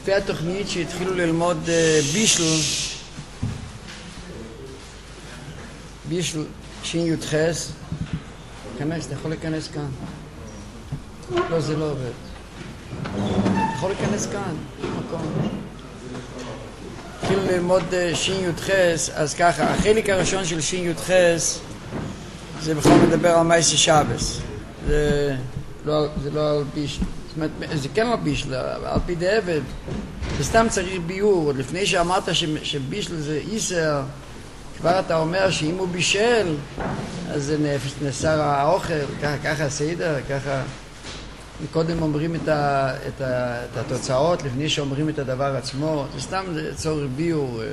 לפי התוכנית שהתחילו ללמוד בישל שין י"ח, כנס, אתה יכול להיכנס כאן. לא, זה לא עובד. אתה יכול להיכנס כאן, מקום. התחילו ללמוד שין י"ח, אז ככה, החלק הראשון של שין י"ח זה בכלל מדבר על מייסי שבס. זה לא על בישל. זאת אומרת, זה כן על בישל, על פי דעבד. זה סתם צריך ביור. עוד לפני שאמרת שבישל זה איסר, כבר אתה אומר שאם הוא בישל, אז זה נסר האוכל, ככה סדר, ככה. קודם אומרים את התוצאות, לפני שאומרים את הדבר עצמו. זה סתם צורך ביור.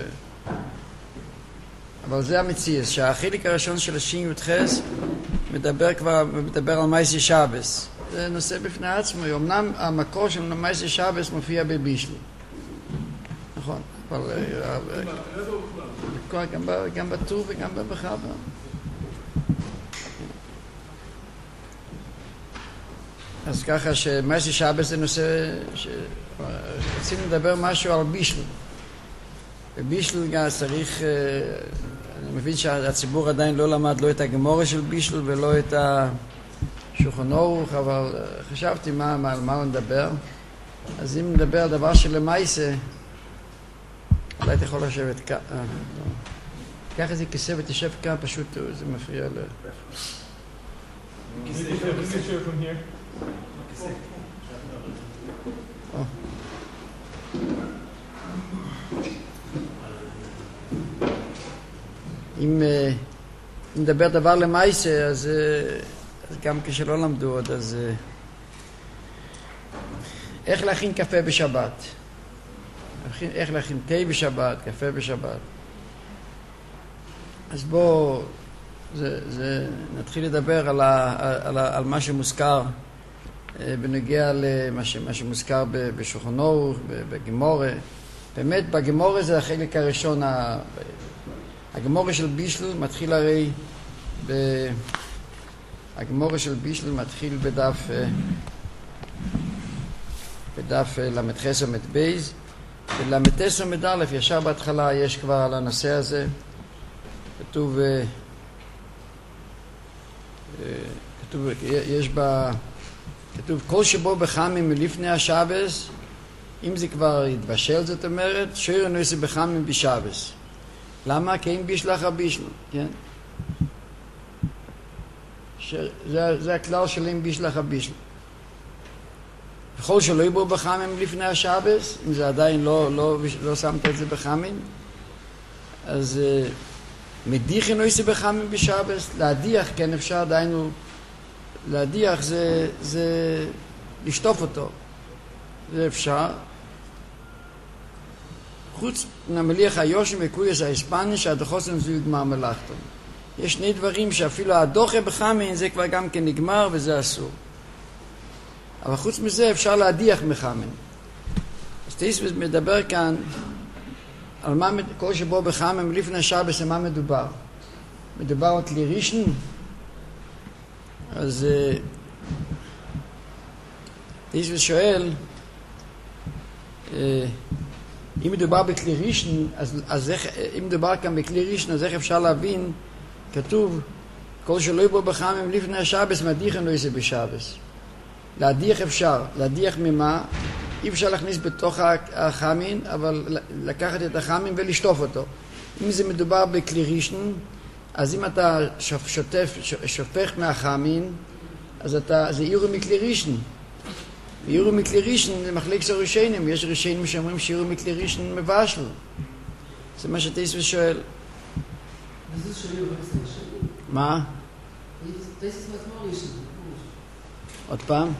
אבל זה המציאות, שהחלק הראשון של השין י"ח מדבר על מייסי שבס. זה נושא בפני עצמו. אמנם המקור של מייסי שבס מופיע בבישל. נכון. אבל גם בטור וגם בבחר. אז ככה שמייסי שבס זה נושא שרצינו לדבר משהו על בישל. בבישל גם צריך, אני מבין שהציבור עדיין לא למד לא את הגמורה של בישל ולא את השולחן ערוך, אבל חשבתי על מה נדבר. אז אם נדבר על דבר של למעשה, אולי אתה יכול לשבת כאן. קח איזה כיסא ותשב כאן, פשוט זה מפריע ל... אם נדבר דבר למעשה, אז גם כשלא למדו עוד, אז איך להכין קפה בשבת? איך להכין תה בשבת, קפה בשבת? אז בואו נתחיל לדבר על מה שמוזכר בנוגע למה שמוזכר בשולחן ערוך, בגמורה. באמת בגמורה זה החלק הראשון. הגמורה של בישל מתחיל הרי הגמורה של בישל מתחיל בדף למ"ח עמוד בייז, ולמ"ט עמוד א' ישר בהתחלה יש כבר על הנושא הזה. כתוב כתוב כל שבו בחמים מלפני השבס, אם זה כבר התבשל, זאת אומרת שיר נעשה בחמים בשבס. למה? כי אם בישלח הבישל, כן? זה הכלל של אם בישלח הבישל. בכל שלא יבוא בחמים לפני השבס, אם זה עדיין לא שמת את זה בחמים, אז מדיח נעשה בחמים בשבס. להדיח כן אפשר, עדיין להדיח זה לשטוף אותו, זה אפשר. חוץ מהמליח היושם וקויס ההספני שהדוחוסם זו יגמר מלאכתו. יש שני דברים שאפילו הדוחה בחמין זה כבר גם כן נגמר וזה אסור. אבל חוץ מזה אפשר להדיח מחמין. אז תיס מדבר כאן על מה כל שבו בחמין לפני שבס מה מדובר. מדובר על כלי ראשון. אז תיס ושואל אם מדובר בכלי ראשון, אז אם מדובר כאן בכלי ראשון, אז איך אפשר להבין? כתוב כל שלא יבוא בחמים לפני השבס מדיחן לא יעשה בשבס. להדיח אפשר. להדיח ממה? אי אפשר להכניס בתוך החמין, אבל לקחת את החמין ולשטוף אותו. אם זה מדובר בכלי ראשון, אז אם אתה שופך מהחמין, אז זה עירו מכלי ראשון. עירו מכלי ראשון זה מחלק של ראשונים. יש ראשונים שאומרים שעירו מכלי ראשון מבשל. זה מה שתיס ושואל. מה? עוד פעם?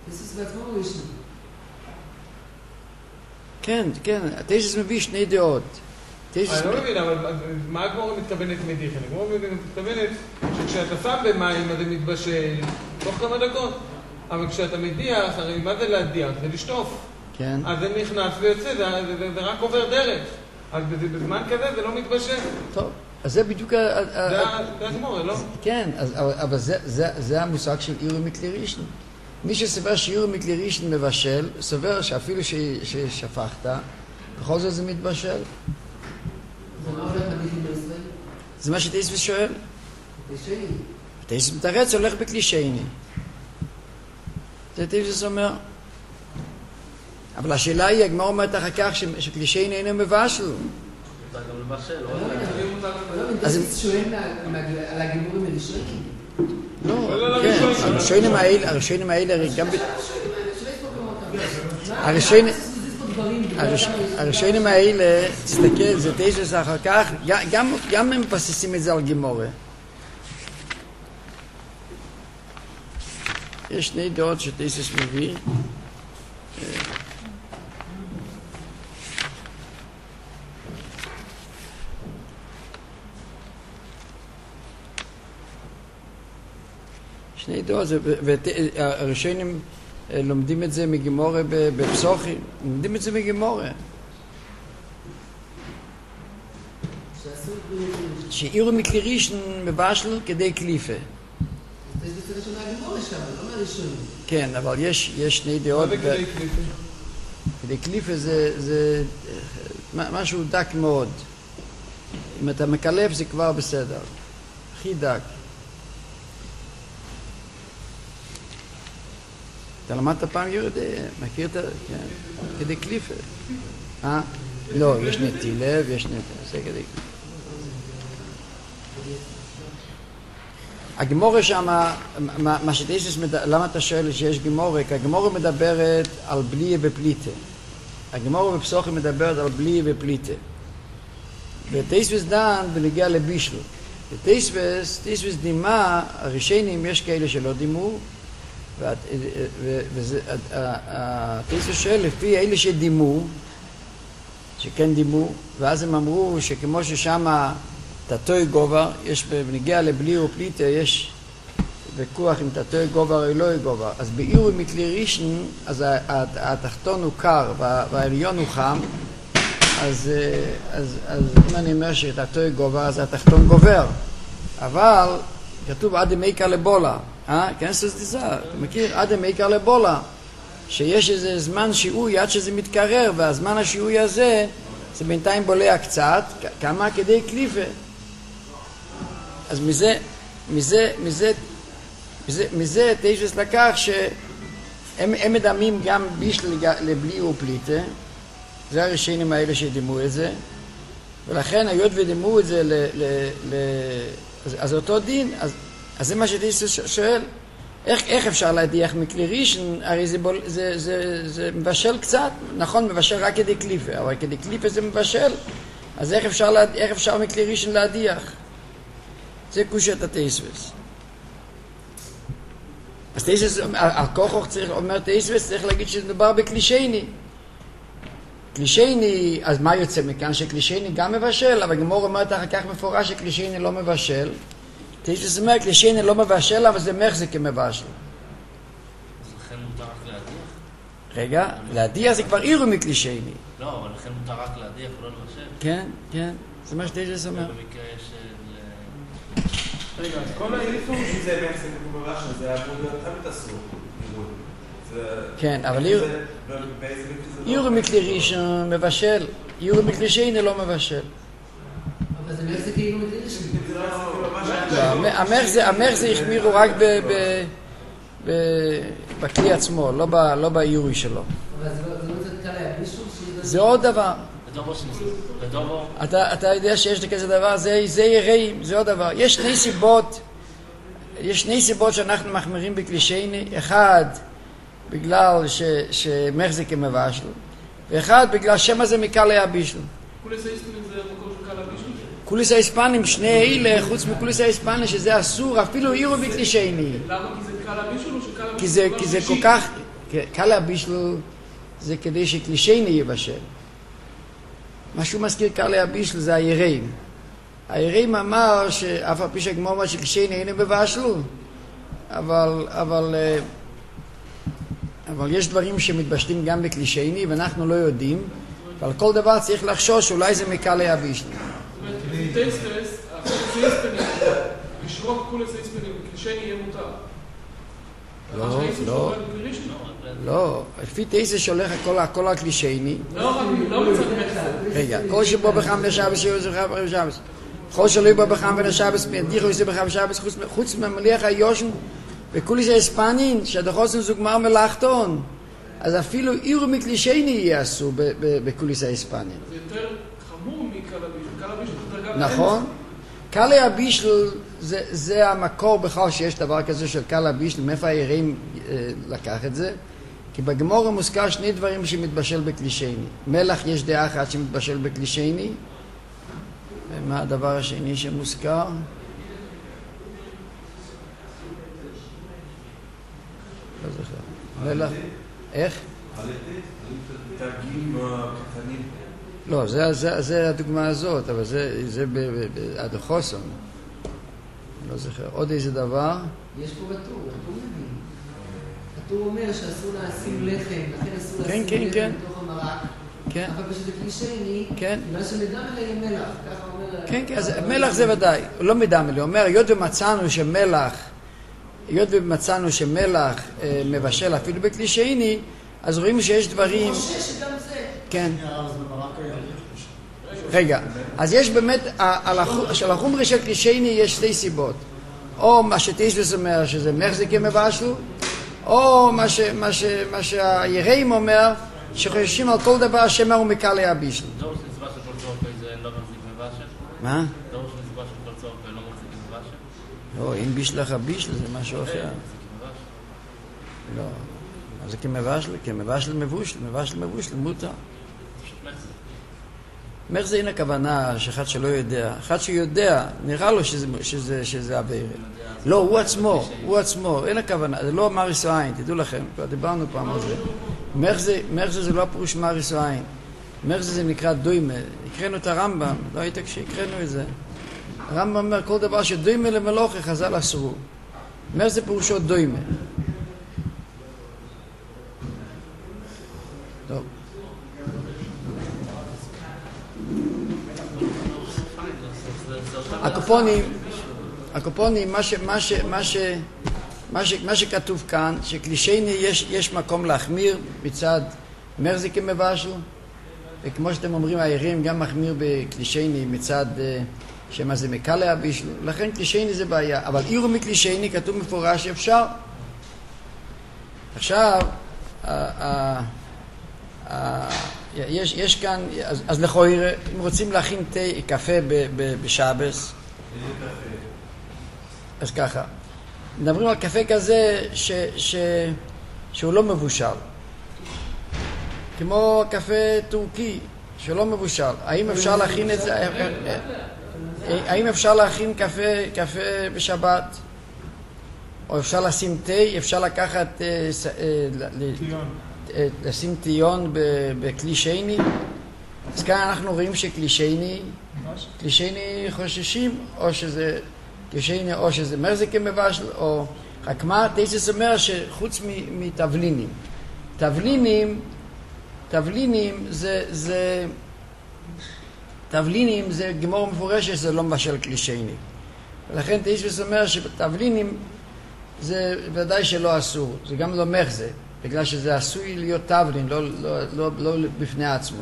כן, תיס מביא שני דעות. אני לא מבין, אבל מה הגמורה מתכוונת מדיחן? הגמורה מתכוונת שכשאתה שם במים אז זה מתבשל תוך כמה דקות. אבל כשאתה מדיח, הרי מה זה להדיח? זה לשטוף. כן. אז זה נכנס ויוצא, זה רק עובר דרך. אז בזמן כזה זה לא מתבשל. טוב, אז זה בדיוק... זה הגמורה, לא? כן, אבל זה המושג של עירו מכלי ראשון. מי שסובר שיעור מכלי ראשון מבשל, סובר שאפילו ששפכת, בכל זאת זה מתבשל. זה מה שטייסבס שואל. טייסבס מתרץ הולך בכלי שני. זה טייסבס אומר. אבל השאלה היא, הגמרא אומרת אחר כך שכלי שני אינו מבשל. אתה גם מבשל, אז טייסבס שואל על הגימורים הראשונים. לא, כן, הראשונים האלה גם... הראשונים האלה, תסתכל, זה טייסבס אחר כך, גם הם מבססים את זה על גימורה. יש שני דעות שטייסבס מביא. שני דעות, והראשונים לומדים את זה מגימורה בפסוחים, לומדים את זה מגימורה. שעירו מכלי ראשון מבשל כדי קליפה. כן, אבל יש שני דעות. מה זה כדי קליפה? כדי קליפה זה משהו דק מאוד. אם אתה מקלף זה כבר בסדר. הכי דק. אתה למדת פעם יהודי, מכיר את זה? כן. כדי קליפה. לא, יש נטילה ויש נטילה. זה כדי קליפה. הגמורה שם, מה שטייסבס, למה אתה שואל שיש גמורה? כי הגמורה מדברת על בלי ופליטה. הגמורה בפסוחים מדברת על בלי ופליטה. וטייסבס דן בנגיע לבישל. וטייסבס דימה, הראשונים יש כאלה שלא דימו, והטייסבס שואל לפי אלה שדימו, שכן דימו, ואז הם אמרו שכמו ששם תתוי גובר, יש בנגיע לבלי ופליטה, יש ויכוח אם תתוי גובר או לא גובר. אז בעירו מכלי ראשון, אז התחתון הוא קר והעליון הוא חם, אז אם אני אומר שתתוי גובר, אז התחתון גובר. אבל כתוב עד מייקר לבולה, כנס לזה, אתה מכיר? עד מייקר לבולה, שיש איזה זמן שיעוי עד שזה מתקרר, והזמן השיעוי הזה זה בינתיים בולע קצת, כמה כדי קליפה. אז מזה טייסבס לקח שהם מדמים גם בישל לבלי ופליטה, זה הראשונים האלה שדימו את זה, ולכן היות ודימו את זה אז אותו דין, אז זה מה שטייסבס שואל, איך אפשר להדיח מכלי ראשון? הרי זה מבשל קצת, נכון, מבשל רק כדי קליפה, אבל כדי קליפה זה מבשל, אז איך אפשר מכלי ראשון להדיח? זה קושת הטייסבס. אז טייסבס, הכוחוך אומר טייסבס, צריך להגיד שמדובר בכלי שני. כלי שני, אז מה יוצא מכאן? שכלי שני גם מבשל, אבל גמור אומרת אחר כך מפורש שכלי שני לא מבשל. טייסבס אומר, כלי שני לא מבשל, אבל זה מחזיק כמבשל. אז לכן מותר רק להדיח? רגע, להדיח זה כבר עירו מכלי שני. לא, אבל לכן מותר רק להדיח ולא לבשל? כן, כן, זה מה שטייסבס אומר. במקרה יש... רגע, אז כל האיפור שזה בעצם מבשל, זה אמור להיות תמיד אסור. כן, אבל עירו מכלי ראשון מבשל, עירו מכלי שני לא מבשל. אבל זה מחזיק כאילו מכלי ראשון. המחזיק החמירו רק בכלי עצמו, לא בעיורי שלו. אבל זה לא קל להבישו? זה עוד דבר. בדובו? אתה יודע שיש כזה דבר, זה יראים, זה עוד דבר. יש שני סיבות שאנחנו מחמירים בכלי שני. אחד, בגלל שמחזיק כמבשל, ואחד, בגלל שמה זה מקל להבישו. קולס ההיספנים זה מקום של קל להבישו? קולס ההיספנים, שני אלה, חוץ מקולס ההיספנים, שזה אסור, אפילו עירו בכלי שני. למה? כי זה קל להבישו או שקל להבישו? כי זה כל כך, קל להבישו זה כדי שכלי שני יבשל. מה שהוא מזכיר קל להבישו זה היראים. היראים אמר שאף על פי שהגמור אומר שכלי שני אינו מבשלו, אבל יש דברים שמתבשלים גם בכלי שני ואנחנו לא יודעים, ועל כל דבר צריך לחשוש שאולי זה מקל להבישו. זאת אומרת, טייסבס, הקולס ההיספנים, לשרוק קולס ההיספנים בכלי שני יהיה מותר. לא, לא, לפי תייסס שהולך הכל רק לשני. לא מצד מחסה. רגע, כל שבו בחם לשבס שיעור זה בחם בשבס. כל שלוי בו בחם ונשבס, דיחו יסי בחם בשבס, חוץ ממליח היושן, וכולי זה הספנין, שהדחוסן זוג מר מלאכתון, אז אפילו אירו מקלישני יעשו בכולי זה הספנין. זה יותר חמור מקל הבישל. קל הבישל זה דרגה נכון. קל הבישל זה המקור בכלל שיש דבר כזה של קל הבישל, מאיפה הירים לקח את זה? כי בגמור מוזכר שני דברים שמתבשל בקלישני. מלח יש דעה אחת שמתבשל בקלישני, ומה הדבר השני שמוזכר? לא זוכר. מלח, איך? תרגילים קטנים. לא, זה הדוגמה הזאת, אבל זה הדחוסון. לא זוכר. עוד איזה דבר? יש פה בטור, הטור מבין. הטור אומר שאסור לשים לחם, לכן אסור לשים לחם בתוך המרק. כן. אבל פשוט הקלישני, בגלל שמדם אלה יהיה מלח, ככה אומר... כן, אז מלח זה ודאי, לא מדם אלה. הוא אומר, היות ומצאנו שמלח מבשל אפילו בקלישני, אז רואים שיש דברים... הוא חושש שגם זה. כן. רגע, אז יש באמת, על החומרי של קלישני יש שתי סיבות. או מה שתיסבס אומר שזה מחזיק מבשלו, או מה שהיראים אומר שחוששים על כל דבר שמא הוא מקל הבישל. דור שנסבש של כל צורך זה לא מחזיק מבשל? מה? דור שנסבש של כל צורך לא מחזיק מבשל? לא, אם בישלך הבישל זה משהו אחר. לא, אז זה כמבשל מבושל, מותר. מחזיק אין הכוונה שאחד שלא יודע. אחד שיודע, נראה לו שזה עבירה. לא, הוא עצמו, אין הכוונה. זה לא מריס עין, תדעו לכם, כבר דיברנו פעם על זה. מחזיק זה לא הפירוש מריס עין. מחזיק זה נקרא דוימה. הקראנו את הרמב"ם, לא היית כשהקראנו את זה. הרמב"ם אומר כל דבר שדוימה למלוכה חז"ל אסרו. מחזיק פירושו דוימה. טוב. הקופונים, מה שכתוב כאן, שקלישני יש מקום להחמיר מצד מחזיק מבשל, וכמו שאתם אומרים, העירים גם מחמיר בקלישני מצד שמה זה מקל הבישל, לכן קלישני זה בעיה, אבל עירו מקלישני כתוב מפורש שאפשר. עכשיו, יש כאן, אז לכאורה, אם רוצים להכין קפה בשבס, אז ככה, מדברים על קפה כזה שהוא לא מבושל, כמו קפה טורקי שלא מבושל. האם אפשר להכין את זה? האם אפשר להכין קפה בשבת? או אפשר לשים תה? אפשר לקחת לשים טיון בכלי שני? אז כאן אנחנו רואים שכלי שני חוששים, או שזה כלי שני או שזה מחזיק מבשל, או רק מה תייסס אומר שחוץ מתבלינים, תבלינים זה גמור מפורש שזה לא מבשל כלי שני, ולכן תייסס אומר שבתבלינים זה ודאי שלא אסור, זה גם לא מחזה, בגלל שזה עשוי להיות תבלין, לא בפני עצמו.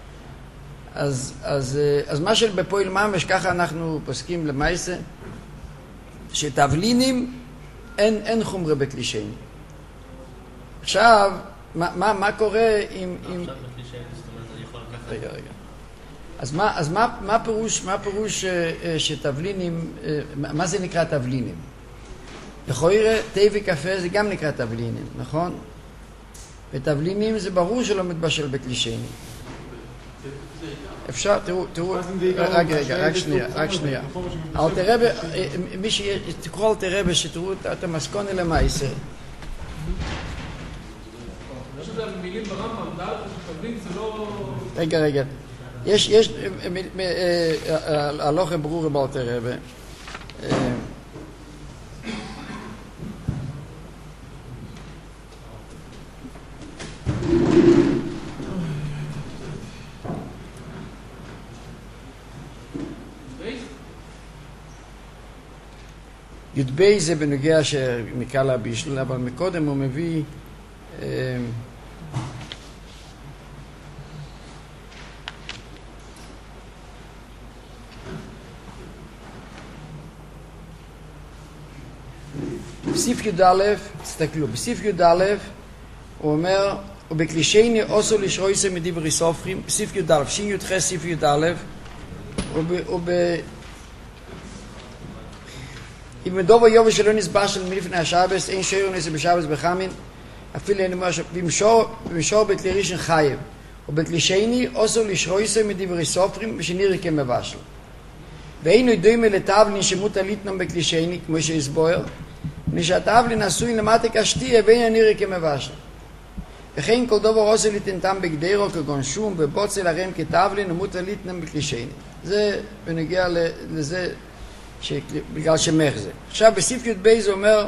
אז מה של בפועל ממש, ככה אנחנו פוסקים למעשה, שתבלינים אין חומרה בכלי שני. עכשיו, מה קורה אם... עכשיו בכלי שני, זאת אומרת, אני יכול לקחת... רגע. אז מה פירוש שתבלינים, מה זה נקרא תבלינים? לכאורה, תה וקפה זה גם נקרא תבלינים, נכון? ותבלינים זה ברור שלא מתבשל בכלי שני. אפשר, תראו, רק שנייה. תקראו אל תרבה שתראו את המסכונה למעשה. יש את המילים ברמב"ם, דעת שתבלין זה לא... רגע. יש הלוכה ברורה באל תרבה. י"ב זה בנוגע שמקל הבישל, אבל מקודם הוא מביא בסעיף י"א, תסתכלו, בסעיף י"א הוא אומר, ובקלישייני אוסו לשרויסה מדברי סופרים, בסעיף י"א, שין י"ח סעיף י"א, אם מדובר יובל שלא נסבר של מלפני השבס, אין שיירו נסה בשבס בחמין, אפילו אין אומר במשור בתלי ראשון חייב, ובקלישייני אוסו לשרויסה מדברי סופרים, ושנראה כמבשל. ואינו דומה לתבלין שמותר ליטנום בקלישייני, כמו שהסבויר, נשתבלין עשוי למטה כשתייה, ואין הנראה כמבשל. וכן כל דבר עושה ליטנתם בגדרו כגון שום ובוצל הרם כתבלין ומותר ליטנם בקלישייני. זה בנגיע לזה בגלל שמח זה. עכשיו בסעיף י"ב זה אומר,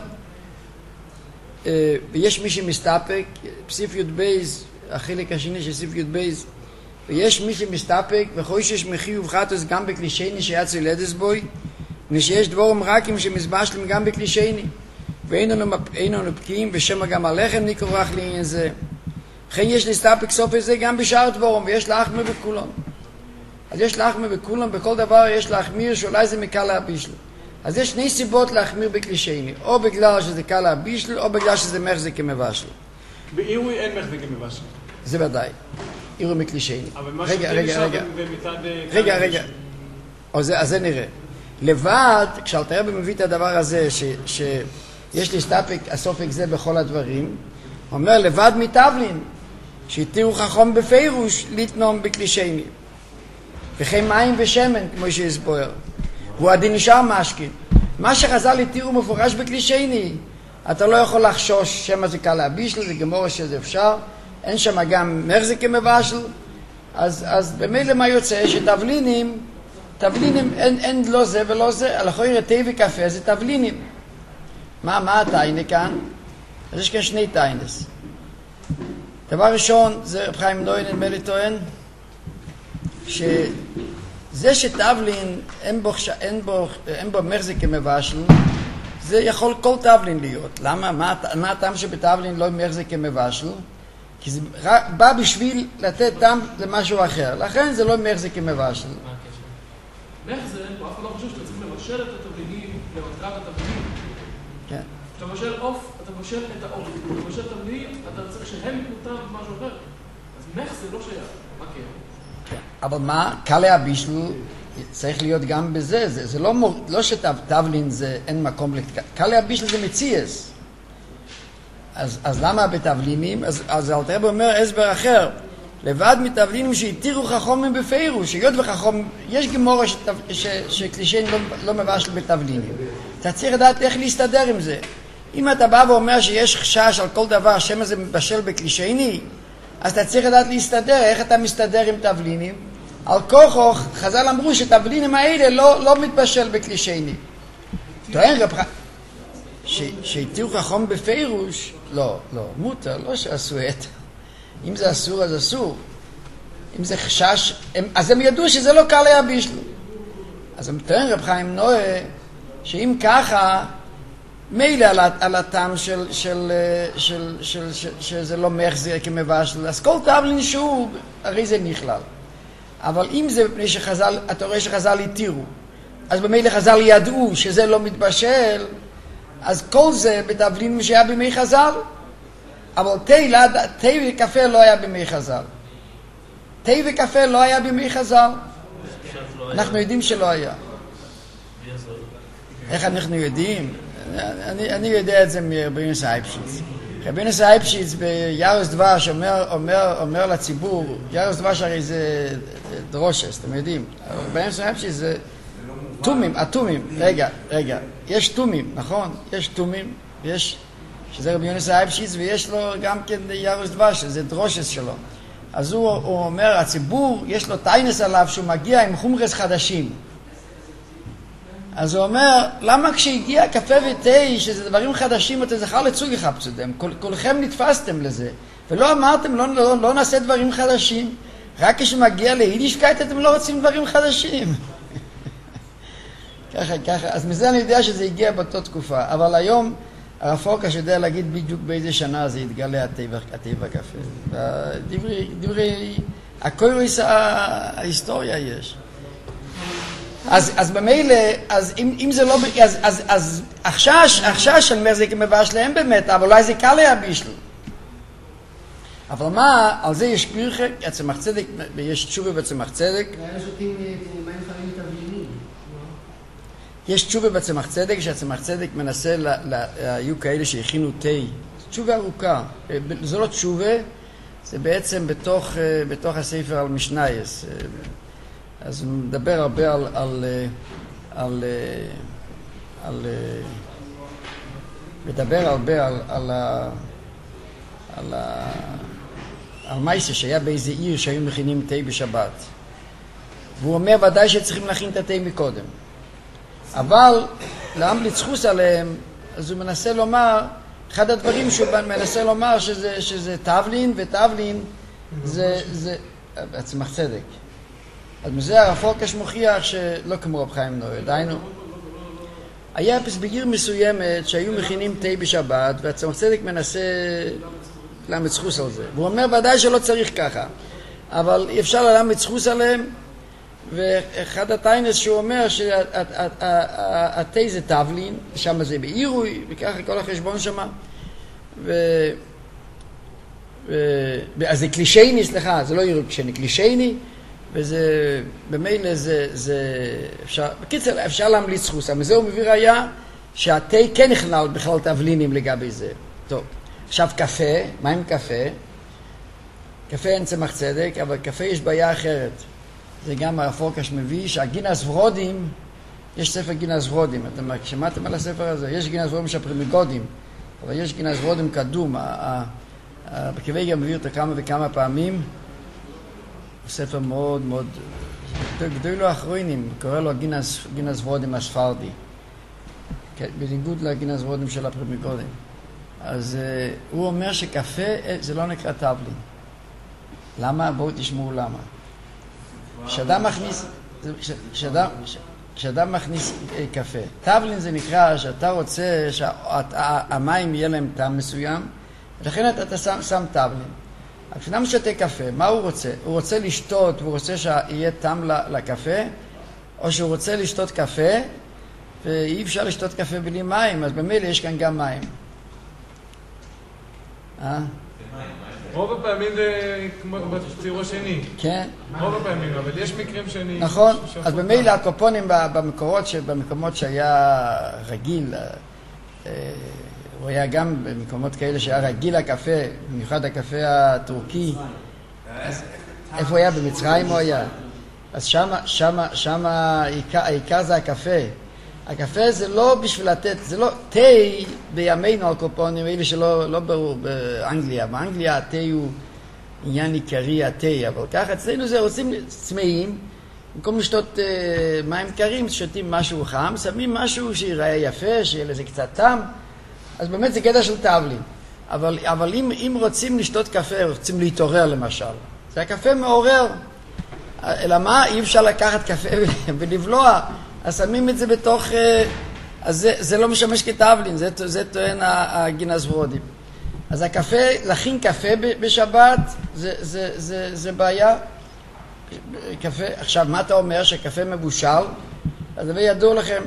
ויש מי שמסתפק, בסעיף י"ב, החלק השני של סעיף י"ב, ויש מי שמסתפק וחוישש מחיוב חטוס גם בקלישייני שיצא ילדס בוי, ושיש דבורם רקים שמסבשלים גם בקלישייני, ואינו נפקים ושמה גם הלחם נקרח לעניין זה. וכן יש להסתפק סוף הזה גם בשאר דבורם, ויש להחמיר בכולם. אז יש להחמיר בכולם, בכל דבר יש להחמיר שאולי זה מקל הבישל. אז יש שני סיבות להחמיר בקלישייני, או בגלל שזה קל הבישל, או בגלל שזה מחזיק כמבשל. באירוי אין מחזיק כמבשל. זה ודאי. אירוי מקלישייני. אבל מה שמצד... רגע. אז זה נראה. לבד, כשאלתר רבי מביא את הדבר הזה, שיש להסתפק הסופק זה בכל הדברים, הוא אומר לבד מתבלין, שהתירו חכם בפירוש ליטנום בקלישייני. וכן מים ושמן, כמו שהסבויר. והוא עדין נשאר משכין. מה שחז"ל התירו מפורש בקלישייני, אתה לא יכול לחשוש שמה זה קל להבישל, זה גמור שזה אפשר, אין שם גם מחזיק כמבשל, אז במילא מה יוצא? שתבלינים, אין לא זה ולא זה, על אחוי תה וקפה זה תבלינים. מה הטיינה כאן? אז יש כאן שני טיינס. דבר ראשון, זה רב חיים נוין נדמה לי טוען, שזה שתבלין אין בו מחזיק כמבשל, זה יכול כל תבלין להיות. למה? מה הטעם שבתבלין לא מחזיק כמבשל? כי זה בא בשביל לתת טעם למשהו אחר. לכן זה לא מחזיק כמבשל. מחזק, הוא אף אחד לא חושב שאתה צריך לבשל את התבלינים למטרת התבלינים. כן. כשאתה מבשל עוף, אתה מבשל את העוף. כשאתה מבשל תבלינים, אתה צריך שהם יקנו משהו אחר. אז מחזק לא שייך. מה כן? אבל מה? קל הבישל צריך להיות גם בזה. זה לא שתבלין זה אין מקום קל הבישל זה מציאס. אז למה בתבלינים? אז אלתר רבי אומר הסבר אחר. לבד מתבלינים שהתירו חכמים בפירוש, היות וחכם, יש גמורה שקלישייני לא מבשל בתבלינים. אתה צריך לדעת איך להסתדר עם זה. אם אתה בא ואומר שיש חשש על כל דבר שמה זה מבשל בקלישייני, אז אתה צריך לדעת להסתדר, איך אתה מסתדר עם תבלינים. על כוחו, חז"ל אמרו שתבלינים האלה לא מתבשל בקלישייני. טוען רב שהתירו חכם בפירוש, לא, מותר, לא שעשו את. אם זה אסור, אז אסור. אם זה חשש, אז הם ידעו שזה לא קל להבישל. אז הם טוען רב חיים נועה, שאם ככה, מילא על הטעם שזה לא מחזיק כמבשל, אז כל תבלין שהוא, הרי זה נכלל. אבל אם זה מפני שחז"ל, אתה רואה שחז"ל התירו, אז במילא חז"ל ידעו שזה לא מתבשל, אז כל זה בתבלין שהיה בימי חז"ל. אבל תה וקפה לא היה בימי חז"ל. תה וקפה לא היה בימי חז"ל. אנחנו יודעים שלא היה. איך אנחנו יודעים? אני יודע את זה מרבינוס אייפשיץ. רבינוס אייפשיץ בירוס דבש אומר לציבור, ירוס דבש הרי זה דרושס, אתם יודעים. רבינוס אייפשיץ זה תומים, התומים. רגע, יש תומים, נכון? יש תומים, יש... שזה רבי יונס אייפשיץ, ויש לו גם כן ירוס דבש, זה דרושס שלו. אז הוא אומר, הציבור, יש לו טיינס עליו שהוא מגיע עם חומרס חדשים. אז הוא אומר, למה כשהגיע קפה ותה, שזה דברים חדשים, אתם זכר לצוג יחפצותם, כולכם נתפסתם לזה, ולא אמרתם, לא נעשה דברים חדשים, רק כשמגיע ליידישקייט אתם לא רוצים דברים חדשים. ככה. אז מזה אני יודע שזה הגיע באותה תקופה. אבל היום הרב פורקש יודע להגיד בדיוק באיזה שנה זה התגלה הטבע קפה. דברי הקוירוס ההיסטוריה יש. אז במילא, אז אם זה לא, אז החשש אני אומר זה כמבש להם באמת, אבל אולי זה קל היה בישל. אבל מה, על זה יש פרחה, צמח צדק, ויש תשובה בצמח צדק. היה שותים מים חמים תבלינים. יש תשובה בצמח צדק, שהצמח צדק מנסה, היו כאלה שהכינו תה. תשובה ארוכה. זה לא תשובה, זה בעצם בתוך הספר על משנייס. אז הוא מדבר הרבה מדבר הרבה על מייסה שהיה באיזה עיר שהיו מכינים תה בשבת. והוא אומר ודאי שצריכים להכין את התה מקודם. אבל להמליץ חוס עליהם, אז הוא מנסה לומר, אחד הדברים שהוא מנסה לומר שזה תבלין, ותבלין זה צמח צדק. אז מזה הרב פורקש מוכיח שלא כמו רב חיים נוי, דיינו. היה בעיר מסוימת שהיו מכינים תה בשבת, והצמח צדק מנסה להמליץ חוס על זה. והוא אומר ודאי שלא צריך ככה, אבל אפשר להמליץ חוס עליהם, ואחד הטיינס שהוא אומר שהתה זה תבלין, שם זה בעירוי, וככה כל החשבון שם. אז זה קלישייני, סליחה, זה לא עירוי קלישייני, קלישייני, וזה, במילא זה אפשר, בקיצר, אפשר להמליץ חוס, אבל מזה הוא מביא ראיה שהתה כן נכלל בכלל תבלינים לגבי זה. טוב, עכשיו קפה, מה עם קפה? קפה אין צמח צדק, אבל קפה יש בעיה אחרת. זה גם הרב פורקש מביא שהגינס ורודים, יש ספר גינס ורודים, אתם שמעתם על הספר הזה? יש גינס ורודים של פרימיגודים, אבל יש גינס ורודים קדום, בקווי גם מביא אותו כמה וכמה פעמים, ספר מאוד מאוד, גדול לו אחרונים, קורא לו גינס ורודים הספרדי, בניגוד לגינס ורודים של הפרימיגודים. אז הוא אומר שקפה זה לא נקרא תבלין. למה? בואו תשמעו למה. כשאדם מכניס קפה, תבלין זה נקרא שאתה רוצה שהמים יהיה להם טעם מסוים, ולכן אתה שם תבלין. כשאדם שותה קפה, מה הוא רוצה? הוא רוצה לשתות, והוא רוצה שיהיה טעם לקפה, או שהוא רוצה לשתות קפה, ואי אפשר לשתות קפה בלי מים, אז במילא יש כאן גם מים. רוב הפעמים זה כמו בציור השני. כן. רוב הפעמים, אבל יש מקרים שאני... נכון, אז במילא הקופונים במקומות שהיה רגיל, הוא היה גם במקומות כאלה שהיה רגיל הקפה, במיוחד הקפה הטורקי. איפה הוא היה? במצרים הוא היה. אז שם העיקר זה הקפה. הקפה זה לא בשביל לתת, זה לא תה בימינו על קופונים, אלה שלא ברור באנגליה. באנגליה התה הוא עניין עיקרי התה, אבל ככה אצלנו זה רוצים צמאים, במקום לשתות מים קרים, שותים משהו חם, שמים משהו שיראה יפה, שיהיה לזה קצת טעם, אז באמת זה קטע של תבלין. אבל אם רוצים לשתות קפה, רוצים להתעורר למשל, זה הקפה מעורר, אלא מה? אי אפשר לקחת קפה ולבלוע, אז שמים את זה בתוך, אז זה לא משמש כתבלין, זה טוען הגינס ורודים. אז הקפה, להכין קפה בשבת, זה בעיה. קפה, עכשיו, מה אתה אומר? שקפה מבושל? אז זה ידעו לכם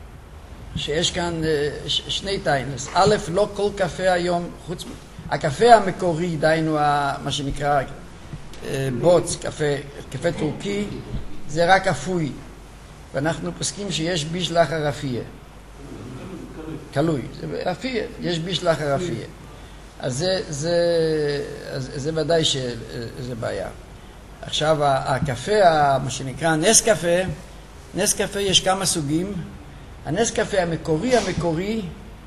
שיש כאן שני טיינס. א', לא כל קפה היום, הקפה המקורי, דיינו מה שנקרא בוץ, קפה טורקי, זה רק אפוי. ואנחנו פוסקים שיש בישלח הרפייה. קלוי, זה אפיה, יש בישלח הרפייה. אז זה ודאי שזה בעיה. עכשיו, הקפה, מה שנקרא נס קפה, נס קפה יש כמה סוגים. הנס קפה המקורי,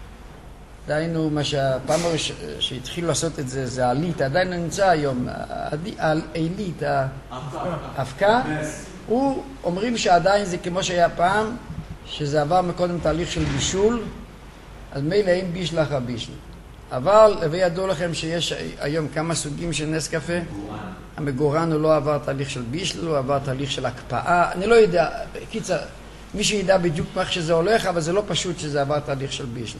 דיינו מה שהפעם שהתחילו לעשות את זה, זה העלית, עדיין נמצא היום, העלית, האבקה, הוא אומרים שעדיין זה כמו שהיה פעם, שזה עבר מקודם תהליך של בישול, אז מילא אין בישלח הבישל. אבל וידעו לכם שיש היום כמה סוגים של נס קפה. המגורן הוא לא עבר תהליך של בישל, הוא עבר תהליך של הקפאה. אני לא יודע, קיצר, מי שידע בדיוק איך שזה הולך, אבל זה לא פשוט שזה עבר תהליך של בישל.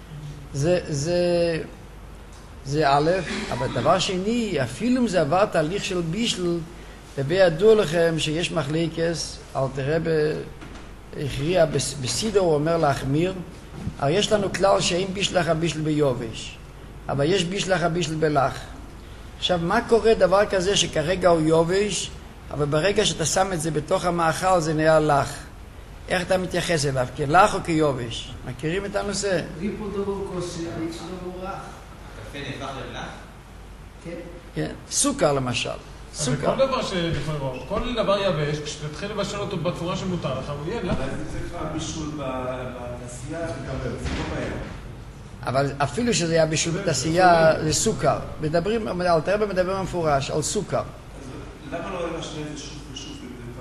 זה א', אבל דבר שני, אפילו אם זה עבר תהליך של בישל, וידוע לכם שיש מחלקס, אלתר רבי הכריע בסידור, הוא אומר להחמיר, הרי יש לנו כלל שאין בישלח הבישל ביובש, אבל יש בישלח הבישל בלח. עכשיו, מה קורה דבר כזה שכרגע הוא יובש, אבל ברגע שאתה שם את זה בתוך המאכל זה נהיה לח? איך אתה מתייחס אליו? כלח או כיובש? מכירים את הנושא? ריפו דבור כוסי, איקס דבור רך. קפה נהפך ללח? כן. כן. סוכר למשל. אבל סוכר. כל דבר שלפעמים, כל דבר יבש, כשתתחיל לבשל אותו בצורה שמותר לך, הוא יהיה לך. אבל זה כבר בישול בתעשייה, זה לא בעיה. אבל אפילו שזה היה בישול בתעשייה, זה סוכר. אלתר רבי מדבר במפורש על סוכר. אז למה לא משנה את זה שוב ושוב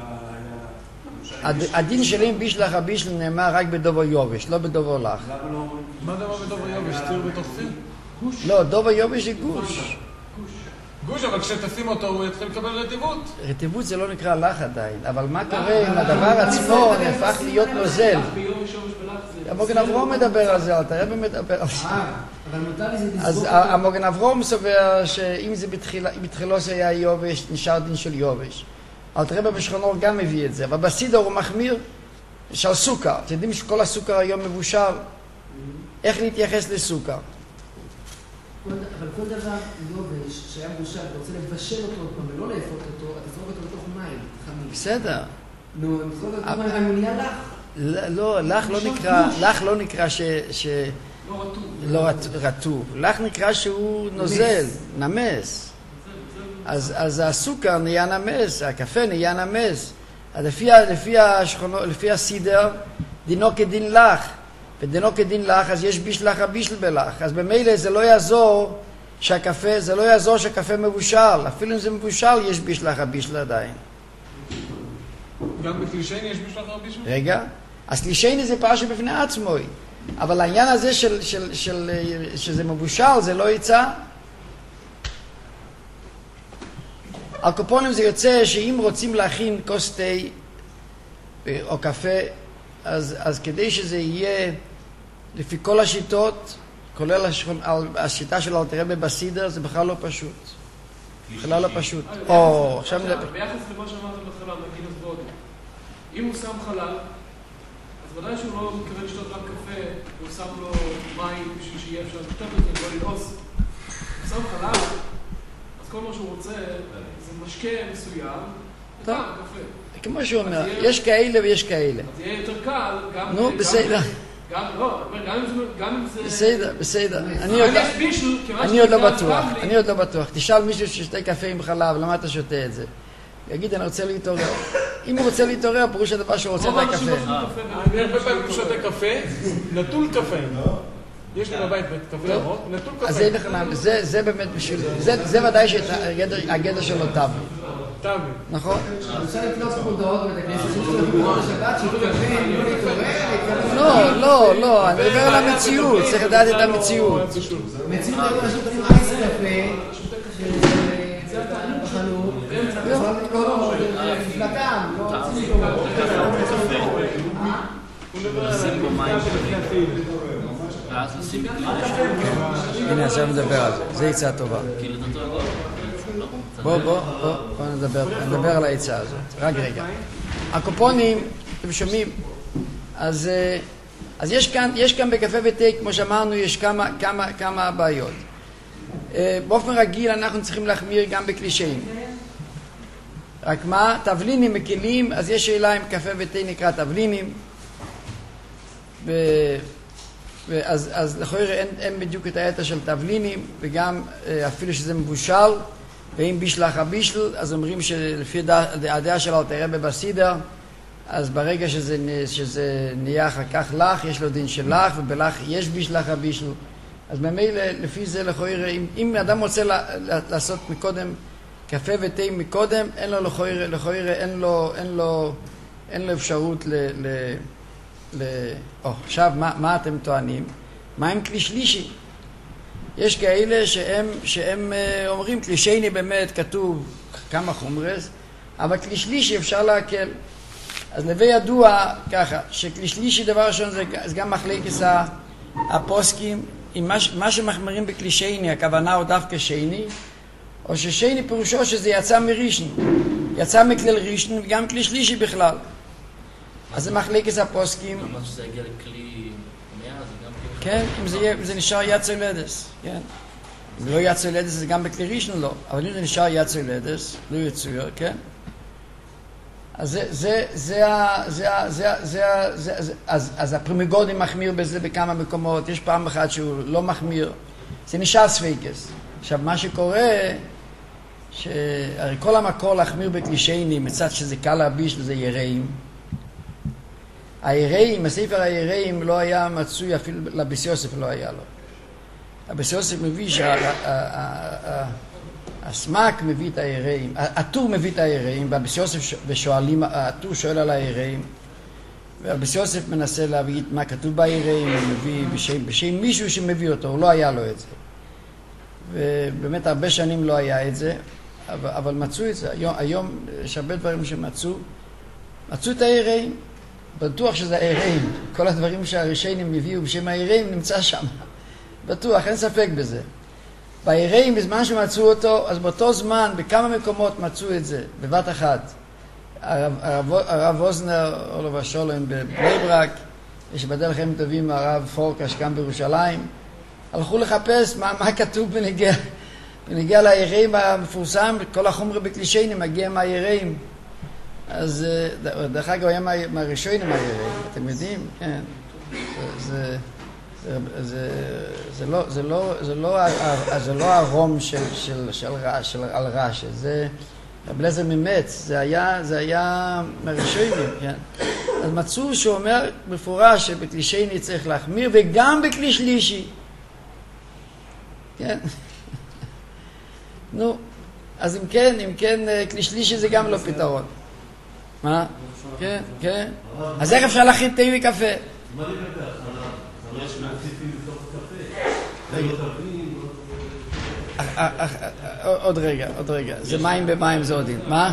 הדין שלי בישלח הבישל נאמר רק בדובר יובש, לא בדובר לח. למה לא... מה דבר בדובר יובש? ציר בתוך ציר? לא, דובר יובש זה גוש. גוש, אבל כשתשים אותו הוא יתחיל לקבל רטיבות. רטיבות זה לא נקרא לח עדיין, אבל מה קורה אם הדבר עצמו נהפך להיות נוזל? המוגן אברום מדבר על זה, אלתר רבי מדבר על זה. אבל מותר לי זה לסגור. אז המוגן אברום סובר שאם זה בתחילו זה היה יובש, נשאר דין של יובש. אלתר רבי בשכונו גם מביא את זה, אבל בסידור הוא מחמיר של סוכר. אתם יודעים שכל הסוכר היום מבושל? איך להתייחס לסוכר? אבל כל דבר יובש שהיה מבושל, אתה רוצה לבשל אותו עוד פעם ולא לאפות אותו, אתה זרוק אותו בתוך מים חמים. בסדר. נו, אם זרוק אותו מים, הוא נהיה לח. לא, לח לא נקרא לא רטוב. לח נקרא שהוא נוזל, נמס. אז הסוכר נהיה נמס, הקפה נהיה נמס. לפי הסידר, דינו כדין לח. ודינו כדין לח, אז יש בישלח הבישל בלח. אז במילא זה לא יעזור שהקפה מבושל. אפילו אם זה מבושל, יש בישלח הבישל עדיין. גם בקלישייני יש בישלח הבישל? רגע. אז קלישייני זה פרשה בפני עצמו. אבל העניין הזה שזה מבושל, זה לא יצא. על קופונים זה יוצא שאם רוצים להכין כוס תה או קפה, אז כדי שזה יהיה לפי כל השיטות, כולל השיטה של אלתר רבי בסידר, זה בכלל לא פשוט. בכלל לא פשוט. עכשיו ביחס למה שאמרת בהתחלה, מהכינוס בודי. אם הוא שם חלל, אז ודאי שהוא לא מתכוון לשתות רק קפה, הוא שם לו מים בשביל שיהיה אפשר לשתות את זה, לא ללעוס. הוא שם חלל, אז כל מה שהוא רוצה זה משקה מסוים, וגם קפה. כמו שהוא אומר, יש כאלה ויש כאלה. אז יהיה יותר קל, גם... נו, בסדר. גם אם זה... בסדר. אני עוד לא בטוח. תשאל מישהו ששותה קפה עם חלב, למה אתה שותה את זה? יגיד, אני רוצה להתעורר. אם הוא רוצה להתעורר, פירוש הדבר שהוא רוצה את הקפה. אני הרבה פעמים שותה קפה, נטול קפה. יש לי בבית קפה ירוק, נטול קפה. אז זה באמת בשביל... זה ודאי שהגדר שלו טאבי. טאבי. נכון? אני רוצה לתלוץ מודעות בית הכנסת שיש לו בשבת, שהוא קפה, לא, אני מדבר על המציאות, צריך לדעת את המציאות. מציאות אני פשוט עם אייס קפה, שזה בחנות, לא, נפלטם, לא רוצים לקרוא. לשים בו מים ואז לשים בכלי לשם. הנה, עכשיו נדבר על זה, זה עצה טובה. כאילו זה אותו הגול. בוא נדבר על העצה הזאת. רק רגע. הקופונים, אתם שומעים? אז יש כאן בקפה ותה, כמו שאמרנו, יש כמה בעיות. באופן רגיל אנחנו צריכים להחמיר גם בקלישאים. רק מה? תבלינים מקלים, אז יש שאלה אם קפה ותה נקרא תבלינים. אז לכאורה אין בדיוק את היתר של תבלינים, וגם אפילו שזה מבושל, ואם בישלח הבישל, אז אומרים שלפי הדעה של אלתר רבי בסידר, אז ברגע שזה נהיה אחר כך לח, יש לו דין של לח, ובלח יש בישלח הבישל. אז ממילא, לפי זה לכאורה, אם אדם רוצה לעשות מקודם קפה ותה מקודם, אין לו לכאורה, אין לו אפשרות עכשיו, מה אתם טוענים? מה עם כלי שלישי? יש כאלה שהם אומרים, כלי שני באמת כתוב כמה חומרס, אבל כלי שלישי אפשר להקל. אז לבי ידוע ככה, שכלי שלישי דבר ראשון זה גם מחלקת הפוסקים, עם מה שמחמרים בכלי שני, הכוונה הוא דווקא שני, או ששני פירושו שזה יצא מראשון, יצא מכלל ראשון וגם כלי שלישי בכלל. אז זה מחלקת הפוסקים. אמרת שזה יגיע לכלי 100, זה גם כן, אם זה נשאר יד צולדס, כן. אם לא יד צולדס זה גם בכלי ראשון לא, אבל אם זה נשאר יד צולדס, לא יצויר, כן. אז הפרימיגודי מחמיר בזה בכמה מקומות, יש פעם אחת שהוא לא מחמיר, זה נשאר ספיקס. עכשיו מה שקורה, שהרי כל המקור להחמיר בכלי שני, מצד שזה קל להביש לזה יראים. היראים, הספר היראים לא היה מצוי אפילו, לביס יוסף לא היה לו. הביס יוסף מביא הסמק מביא את היראים, הטור מביא את היראים, והביס יוסף ושואלים, הטור שואל על היראים, והביס יוסף מנסה להביא מה כתוב ביראים, הוא מביא בשם מישהו שמביא אותו, הוא לא היה לו את זה. ובאמת הרבה שנים לא היה את זה, אבל מצאו את זה. היום יש הרבה דברים שמצאו את היראים, בטוח שזה היראים, כל הדברים שהראשונים הביאו בשם היראים נמצא שם, בטוח, אין ספק בזה. ביראים, בזמן שמצאו אותו, אז באותו זמן, בכמה מקומות מצאו את זה, בבת אחת. הרב אוזנר, עולו ושולם בבני ברק, יש בדרך הם טובים הרב פורקש גם בירושלים, הלכו לחפש מה כתוב בנגיע ליראים המפורסם, כל החומר בכלי שני מגיע מהיראים. אז דרך אגב היה מהראשונים היראים, אתם יודעים? כן. זה לא הרום של על רש"י, זה הבלזר ממץ, זה היה מהראשונים, כן. אז מצאו שאומר מפורש שבכלי שני צריך להחמיר וגם בכלי שלישי. כן. נו, אז אם כן, כלי שלישי זה גם לא פתרון. מה? כן, כן. אז איך אפשר להכין תה וקפה? מה לי בטח? יש מוסיפים בתוך קפה. עוד רגע. זה מים במים זה עודין. מה?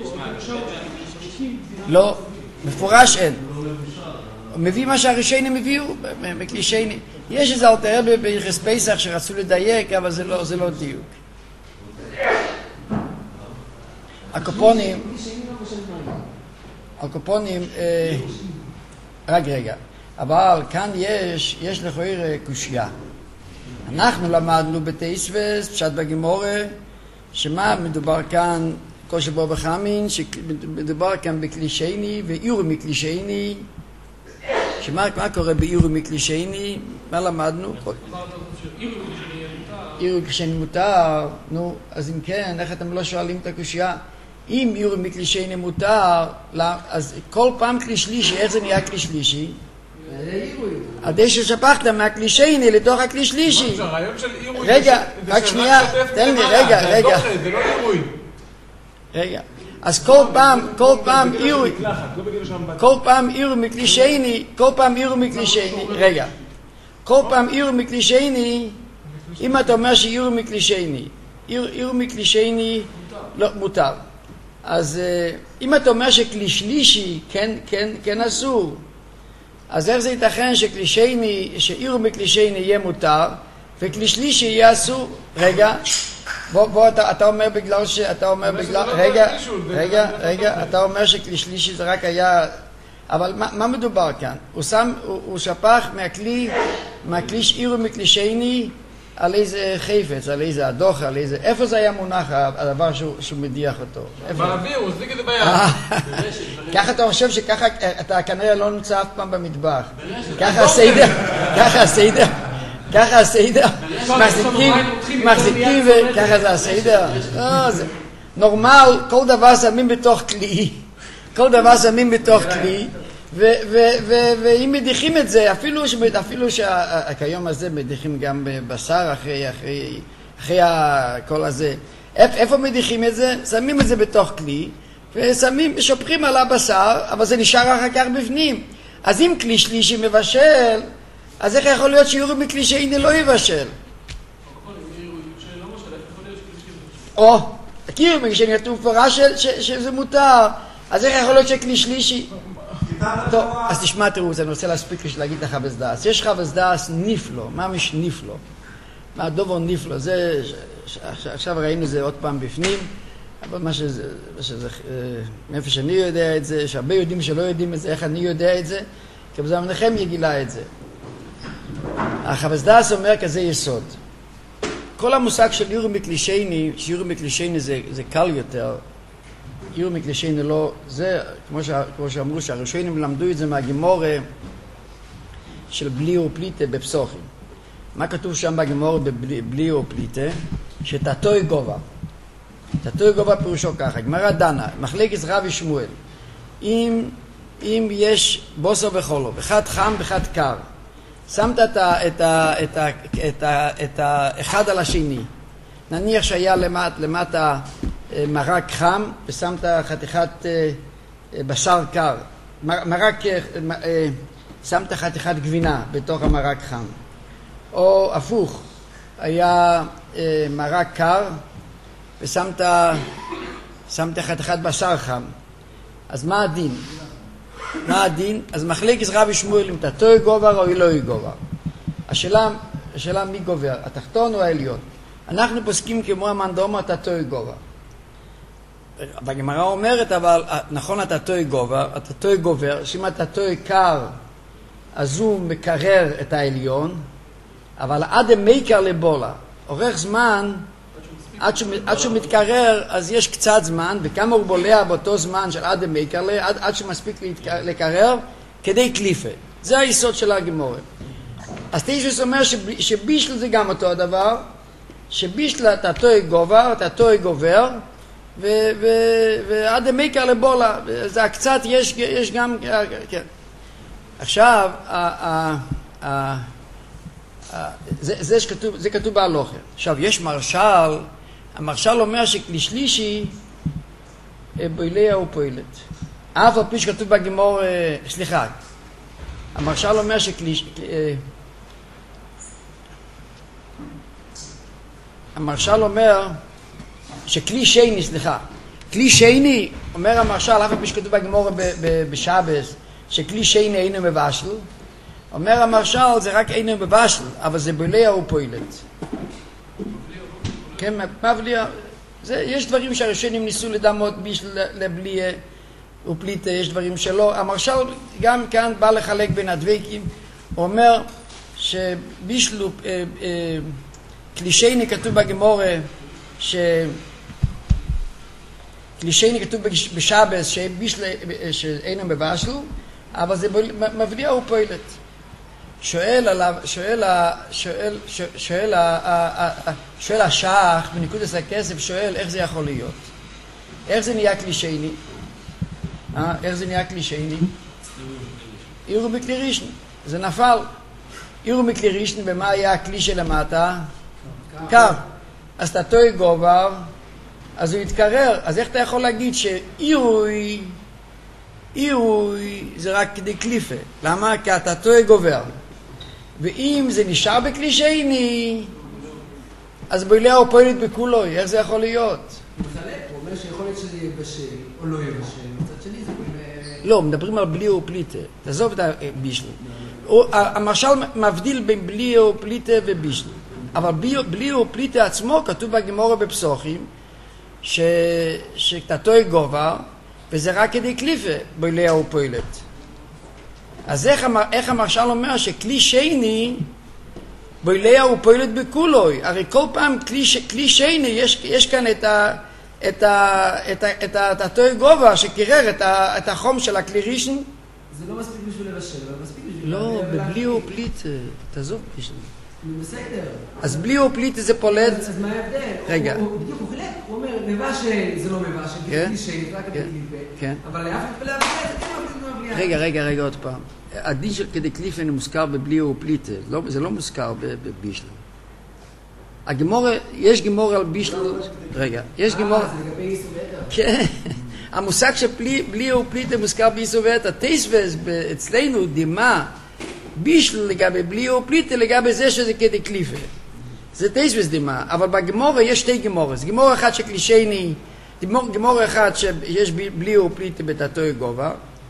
לא, מפורש אין. הוא מביא מה שהראשונים הביאו בכלי שני. יש איזה אלתר ביחס פסח שרצו לדייק, אבל זה לא דיוק. הקופונים, רגע, אבל כאן יש לכאורה קושיה. אנחנו למדנו בתייסבס, פשט בגמורה, שמה מדובר כאן, כל שבוע בחמין, שמדובר כאן בכלי שני ואירו מכלי שני, שמה קורה באירו מכלי שני, מה למדנו? אירו מכלי שני מותר, נו, אז אם כן, איך אתם לא שואלים את הקושיה? אם אירו מכלי שני מותר, אז כל פעם כלי שלישי, איך זה נהיה כלי שלישי? עדי ששפכת מהכלי שני לתוך הכלי שלישי. רגע, רק שנייה, תן לי, רגע. זה לא אירוי. רגע, אז כל פעם אירו מכלי שני, רגע, כל פעם אירו מכלי שני, אם אתה אומר שאירו מכלי שני, אירו מכלי שני לא מותר. אז אם אתה אומר שכלי שלישי כן אסור, אז איך זה ייתכן שאירו מכלי שני יהיה מותר וכלי שלישי יהיה אסור? רגע, בוא אתה אומר בגלל שאתה אומר רגע, אתה אומר שכלי שלישי זה רק היה, אבל מה מדובר כאן? הוא שפך מהכלי שאירו מכלי שני על איזה חפץ, על איזה הדוח, על איזה, איפה זה היה מונח הדבר שהוא מדיח אותו? באוויר, הוא הזליק את זה ביד. ככה אתה חושב שככה אתה כנראה לא נמצא אף פעם במטבח. ככה הסיידר, מחזיקים וככה זה הסיידר. נורמל, כל דבר שמים בתוך כלי, ואם מדיחים את זה, אפילו שהכיום הזה מדיחים גם בבשר אחרי כל הזה, איפה מדיחים את זה? שמים את זה בתוך כלי, ושופכים על הבשר, אבל זה נשאר אחר כך בפנים. אז אם כלי שלישי מבשל, אז איך יכול להיות שאירו מכלי שני לא יבשל? כי אירו מכלי שני כתוב פורש שזה מותר, אז איך יכול להיות שכלי שלישי? טוב, אז תשמע תירוץ, אני רוצה להספיק להגיד לך חב"ס דאס. יש חב"ס דאס נפלא, ממש נפלא. מה דובר נפלא, זה, עכשיו ראינו זה עוד פעם בפנים, אבל מה שזה, מאיפה שאני יודע את זה, שהרבה יודעים שלא יודעים את זה, איך אני יודע את זה, כי בזה מנחם יגילה את זה. החב"ס דאס אומר כזה יסוד. כל המושג של יורו מקלישני, שיורו מקלישני זה קל יותר, יורו מקלישני לא, זה כמו שאמרו שהראשונים למדו את זה מהגימורה של בלי ופליטה בפסוחים. מה כתוב שם בגימורה בבלי ופליטה? שתתוי גובה. תתוי גובה פירושו ככה, גמרא דנה, מחלקת רב ושמואל. אם יש בוסר וחולו, אחד חם ואחד קר, שמת את האחד על השני. נניח שהיה למטה מרק חם ושמת חתיכת בשר קר. שמת חתיכת גבינה בתוך המרק חם. או הפוך, היה מרק קר ושמת חתיכת בשר חם. אז מה הדין? אז מחלקת רב ושמואל אם תתוי גובר או לא גובר. השאלה מי גובר, התחתון או העליון? אנחנו פוסקים כמו המנדומה תתוי גובר. והגמרא אומרת, אבל נכון התתוי גובר, שאם התתוי קר אז הוא מקרר את העליון, אבל עד המקר לבולה, אורך זמן, עד שהוא מתקרר, אז יש קצת זמן, וכמה הוא בולע באותו זמן של עד המקר, עד שמספיק לקרר, כדי קליפה. זה היסוד של הגימורה. אז תישוס אומר שבישל זה גם אותו הדבר, שבישל תתוי גובר, ועד המקר לבולה, זה הקצת, יש גם, כן. עכשיו, זה כתוב בהלוכה. עכשיו, יש מרשל, המרשל אומר שכלי שלישי בויליה ופועלת. אף על פי שכתוב בגימור, סליחה, המרשל אומר המרשל אומר שכלי שני, כלי שני, אומר המרשל, אף על פי שכתוב בגימור בשבס, שכלי שני אינו מבשל, אומר המרשל זה רק אינו מבשל, אבל זה בויליה ופועלת. כן, מבליה, יש דברים שהראשונים ניסו לדמות בישל לבליה ופליטה, יש דברים שלא. המרשל גם כאן בא לחלק בין הדבקים, הוא אומר שבישל קלישני כתוב בגמורה, קלישני כתוב בשבס שבישל שאינו מבשל, אבל זה מבליה ופועלת. שואל השח בנקודת הכסף, שואל איך זה יכול להיות? איך זה נהיה כלי שני? איך זה נהיה כלי שני? עירו בכלי ראשון, זה נפל. עירו בכלי ראשון, ומה היה הכלי שלמטה? קר. אז תתוי גובר, אז הוא יתקרר. אז איך אתה יכול להגיד שעירוי זה רק כדי קליפה? למה? כי התתוי גובר. ואם זה נשאר בכלי שני, אז בויליה הוא פועלת בכולוי. איך זה יכול להיות? הוא אומר שיכול להיות שזה יבשל או לא יבשל. מצד שני זה לא, מדברים על בלי ופליטה. תעזוב את הבישל. המשל מבדיל בין בלי ופליטה ובישל. אבל בלי ופליטה עצמו כתוב בגמורה בפסוחים שתתוי גובר, וזה רק כדי קליפה בויליה הוא פועלת. אז איך המשל אומר שכלי שני בויליה הוא פועלת בכולוי? הרי כל פעם כלי שני יש כאן את התתוי גובה שקירר את החום של הכלי ראשון. זה לא מספיק בשביל לבשל, אבל מספיק בשביל... לא, בבלי ופליטה, תעזוב בשביל. בסדר. אז בלי ופליטה זה פולט... אז מה ההבדל? רגע. בדיוק, הוא חילק, הוא אומר, מבשל זה לא מבשל, כן? כלי שני, רק כדי קליפה. כן. אבל לאף מתפלא הבלייה, זה כן מבלייה. רגע, עוד פעם. הדין של כדי קליפן מוזכר בבלי ופליטה, זה לא מוזכר בבישל. הגמורה, יש גמורה על בישל... רגע, יש גמורה... זה לגבי איסור ואתר. כן. המושג שבלי ופליטה מוזכר באיסור ואתר. תסבס אצלנו דימה בישל לגבי בלי ופליטה לגבי זה שזה כדי קליפה. זה תסבס דימה. אבל בגמורה יש שתי גמורות. גמורה אחת שכלי שני גמור אחד שיש בלי ופליטי בתתוי גובה,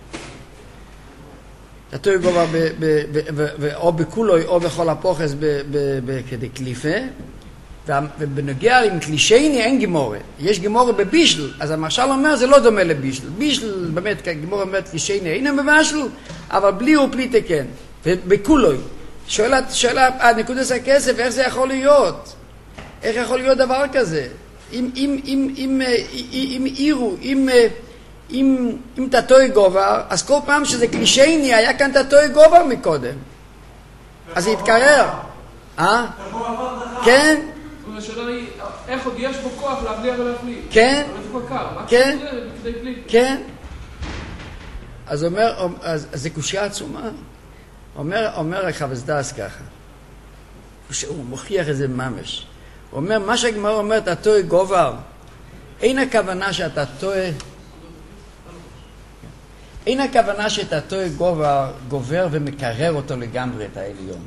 תתוי גובה או בכולוי או בכל הפוחס כדי קליפה, ובנוגע עם קלישייני אין גמורה. יש גמורה בבישל, אז המשל אומר זה לא דומה לבישל. בישל באמת, גמורה אומרת קלישייני אין במשל, אבל בלי ופליטי כן. ובכולוי. שאלה, נקודת הכסף, איך זה יכול להיות? איך יכול להיות דבר כזה? אם תתוי גובה, אז כל פעם שזה קלישייני, היה כאן תתוי גובה מקודם. אז זה יתקרר. כן? השאלה היא, איך עוד יש בו כוח להבליע ולהפליט? כן? אבל זה כבר קר. כן? רק שזה כדי פליט. כן? אז אומר, אז זה קושיה עצומה. אומר החב"ד ככה. הוא מוכיח את זה ממש. הוא אומר, מה שהגמרא אומר, תתוי גובה, אין הכוונה שאתה טועה, אין הכוונה שתתוי גובה גובר ומקרר אותו לגמרי את העליון.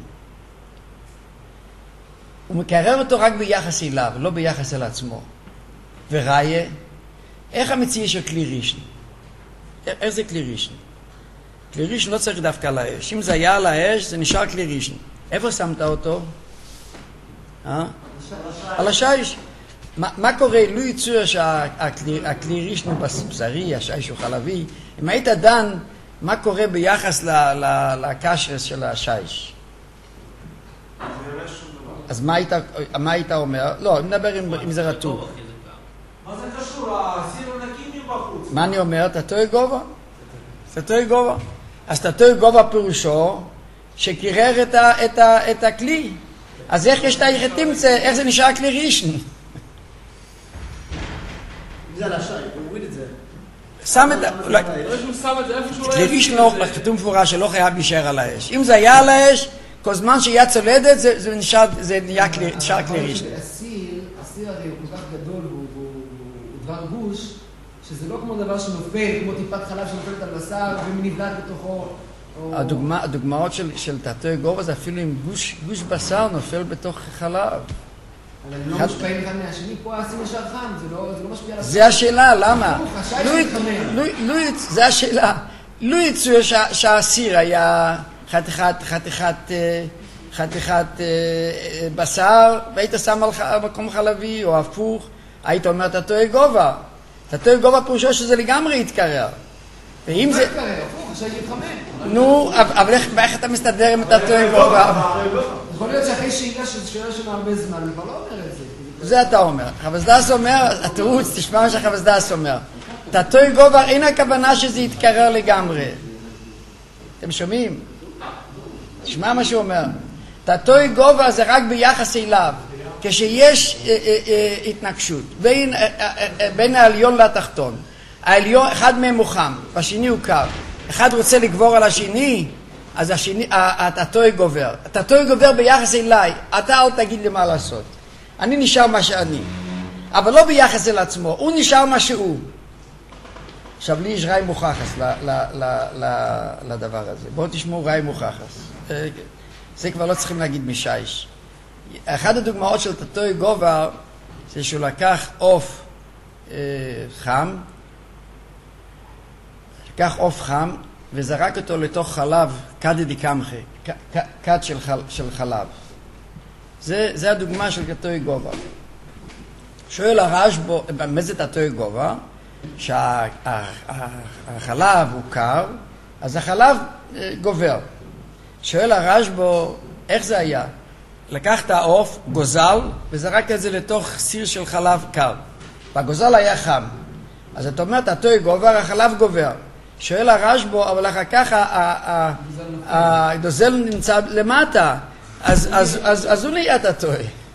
הוא מקרר אותו רק ביחס אליו, לא ביחס אל עצמו. וראיה, איך המציאה של כלי ראשון? איך זה כלי ראשון? כלי ראשון לא צריך דווקא על האש. אם זה היה על האש, זה נשאר כלי ראשון. איפה שמת אותו? על השיש. מה קורה? לא יצור שהכלי ראשון הוא בשרי, השיש הוא חלבי. אם היית דן, מה קורה ביחס לקשרס של השיש? אז מה היית אומר? לא, נדבר אם זה רטוב. מה זה קשור? הסיר נקי מבחוץ. מה אני אומר? תתוי גובה. תתוי גובה. אז תתוי גובה פירושו שקירר את הכלי. אז איך יש תמצא, איך זה נשאר כלי ראשון? זה על השי, הוא הוריד את זה. שם את לא יש הוא שם את זה איפה שהוא לא כלי ראשון לא, כתוב מפורש שלא חייב להישאר על האש. אם זה היה על האש, כל זמן שיד צולדת, זה נשאר כלי ראשון. הסיר הרי הוא כל כך גדול, הוא דבר גוש, שזה לא כמו דבר שנופל, כמו טיפת חלב שנופלת על בשר ונבלט בתוכו. הדוגמאות של תתוי גובה זה אפילו עם גוש בשר נופל בתוך חלב. אבל הם לא משפיעים אחד מהשני, פה הסיר נשאר חם, זה לא משפיע על הסיר. זה השאלה, למה? זה השאלה. לא יצוא שהסיר היה חתיכת בשר, והיית שם על מקום חלבי או הפוך, היית אומר תתוי גובה. תתוי גובה פירושו שזה לגמרי יתקרר. ואם זה... הפוך, עכשיו יתחמם. נו, אבל איך אתה מסתדר עם תתוי גובה? יכול להיות שאחרי שאילה ששאלה שם הרבה זמן, אני כבר לא אומר את זה. זה אתה אומר. חב"ד אומר, התירוץ, תשמע מה שחב"ד אומר. תתוי גובה אין הכוונה שזה יתקרר לגמרי. אתם שומעים? תשמע מה שהוא אומר. תתוי גובה זה רק ביחס אליו. כשיש התנגשות בין העליון לתחתון. העליון, אחד מהם הוא חם, והשני הוא קר. אחד רוצה לגבור על השני, אז התתוי גובר. התתוי גובר ביחס אליי. אתה אל תגיד לי מה לעשות. אני נשאר מה שאני. אבל לא ביחס אל עצמו. הוא נשאר מה שהוא. עכשיו לי יש ראי מוכחס לדבר הזה. בואו תשמעו ראי מוכחס. זה כבר לא צריכים להגיד משיש. אחת הדוגמאות של תתוי גובה זה שהוא לקח עוף חם, וזרק אותו לתוך חלב כד דקמחה, כד של חלב. זה הדוגמה של תתוי גובה. שואל הרשב"א, מה זה תתוי גובה? שהחלב הוא קר, אז החלב גובר. שואל הרשב"א, איך זה היה? לקח את העוף, גוזל, וזרק את זה לתוך סיר של חלב קר. והגוזל היה חם. אז אתה אומר, תתוי גובר, החלב גובר. שואל הרשב"א, אבל אחר כך הגוזל נמצא למטה, אז הוא נהיה תתוי.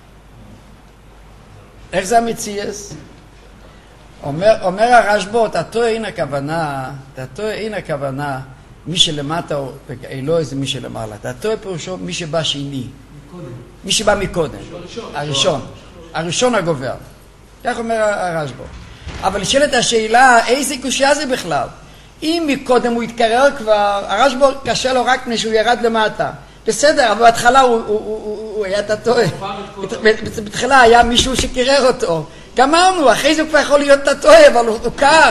איך זה המציאס? אומר הרשב"א, תתוי אין הכוונה, מי שלמטה הוא אלוהי זה מי שלמעלה. תתוי פירושו מי שבא שני. מי שבא מקודם. הראשון הגובר. כך אומר הרשב"א. אבל נשאלת השאלה, איזה קושיה זה בכלל? אם מקודם הוא התקרר כבר, הרשב"א קשה לו רק מפני שהוא ירד למטה. בסדר, אבל בהתחלה הוא היה תתוי. בתחילה היה מישהו שקרר אותו. גמרנו, אחרי זה הוא כבר יכול להיות תטוי, אבל הוא קר.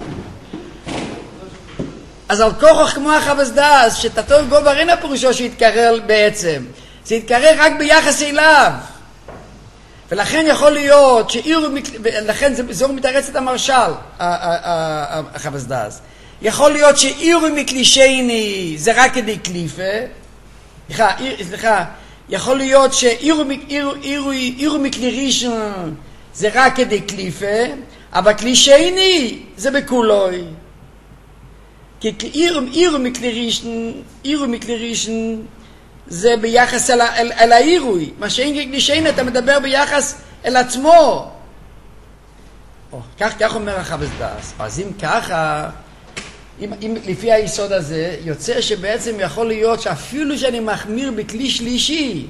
אז על כוח כמו החב"ס דאס, שתטוי גובר אין הפירושו שיתקרר בעצם. זה יתקרר רק ביחס אליו. ולכן יכול להיות לכן זה הוא מתרץ את המרשל, החב"ס דאס. יכול להיות שאירו מקלישני זה רק כדי קליפה. סליחה, יכול להיות שאירו מקלירישן זה רק כדי קליפה, אבל קלישני זה בכולוי. כי אירו מקלירישן זה ביחס אל האירוי. מה שאין קלישני אתה מדבר ביחס אל עצמו. כך אומר החב"ס דאס. אז אם ככה, אם לפי היסוד הזה, יוצא שבעצם יכול להיות שאפילו שאני מחמיר בכלי שלישי,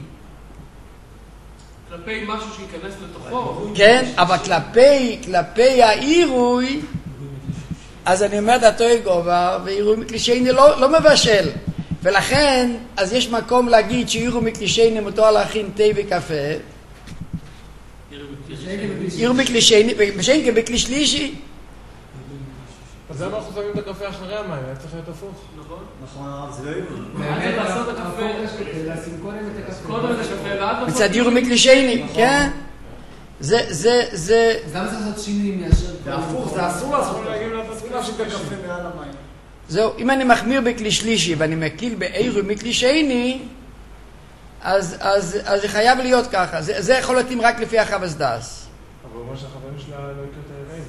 כלפי משהו שייכנס לתוכו. כן, אבל כלפי העירוי, אז אני אומר דתוי גובר, ועירוי מקלישני לא מבשל. ולכן, אז יש מקום להגיד שעירוי מקלישני מותר להכין תה וקפה, עירוי מקלישני, ושאין בכלי שלישי. אז למה אנחנו שמים את הקפה אחרי המים? היה צריך להיות הפוך. נכון? נכון, הרב, זה לא יהיה. באמת לעשות את הקפה, לשים קודם את הקפה. קודם את הקפה, ועד לעשות... מצד עירוי מקלישני, כן? זה... אז למה צריך לעשות שינוי מאשר... זה הפוך, זה אסור לעשות. אסור להשאיר את הקפה מעל המים. זהו, אם אני מחמיר בכלי שלישי ואני מקיל בעירוי מכלי שני, אז זה חייב להיות ככה. זה יכול להתאים רק לפי החב"ס דאס. אבל הוא אומר שהחברים שלה לא יקרו את העיראים.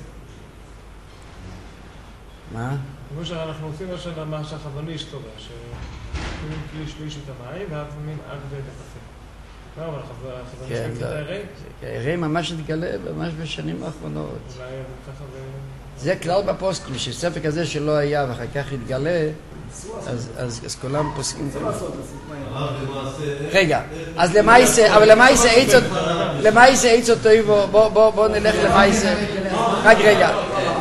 מה? כמו שאנחנו עושים מה שהחזון איש טובה, שמים כלי שליש את המים, ואז שמים עד ואת הקפה. לא, אבל החזון איש יקרו את העיראים. העיראים ממש התגלה ממש בשנים האחרונות. אולי ככה זה כלל בפוסקים, שספק הזה שלא היה ואחר כך התגלה, אז כולם פוסקים. רגע, אז למעשה עצות טויבו, בוא נלך למעשה. רק רגע.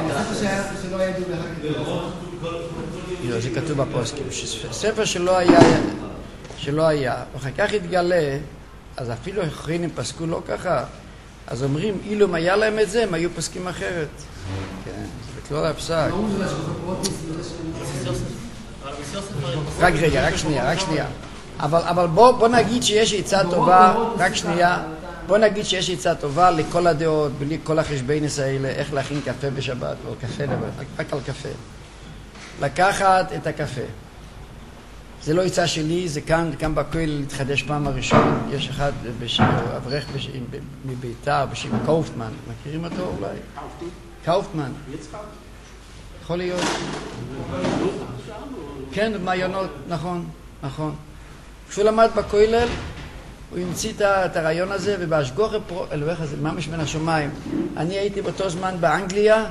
זה כתוב בפוסקים, ספר שלא היה, ואחר כך התגלה, אז אפילו אחרים פסקו לא ככה, אז אומרים, אילו היה להם את זה, הם היו פסקים אחרת. כן, זה בכלל הפסק. רק רגע, רק שנייה. אבל בוא נגיד שיש עצה טובה, רק שנייה, בוא נגיד שיש עצה טובה לכל הדעות, בלי כל החשבונס האלה, איך להכין קפה בשבת, או קפה לבד, רק על קפה. לקחת את הקפה. זה לא עצה שלי, זה כאן בכולל להתחדש פעם הראשון. יש אחד אברך מביתר בשם קאופמן, מכירים אותו אולי? קאופמן. יכול להיות. כן, מעיינות, נכון. כשהוא למד בכולל, הוא המציא את הרעיון הזה, ובהשגוח אלוהיך זה ממש בין השמיים. אני הייתי באותו זמן באנגליה,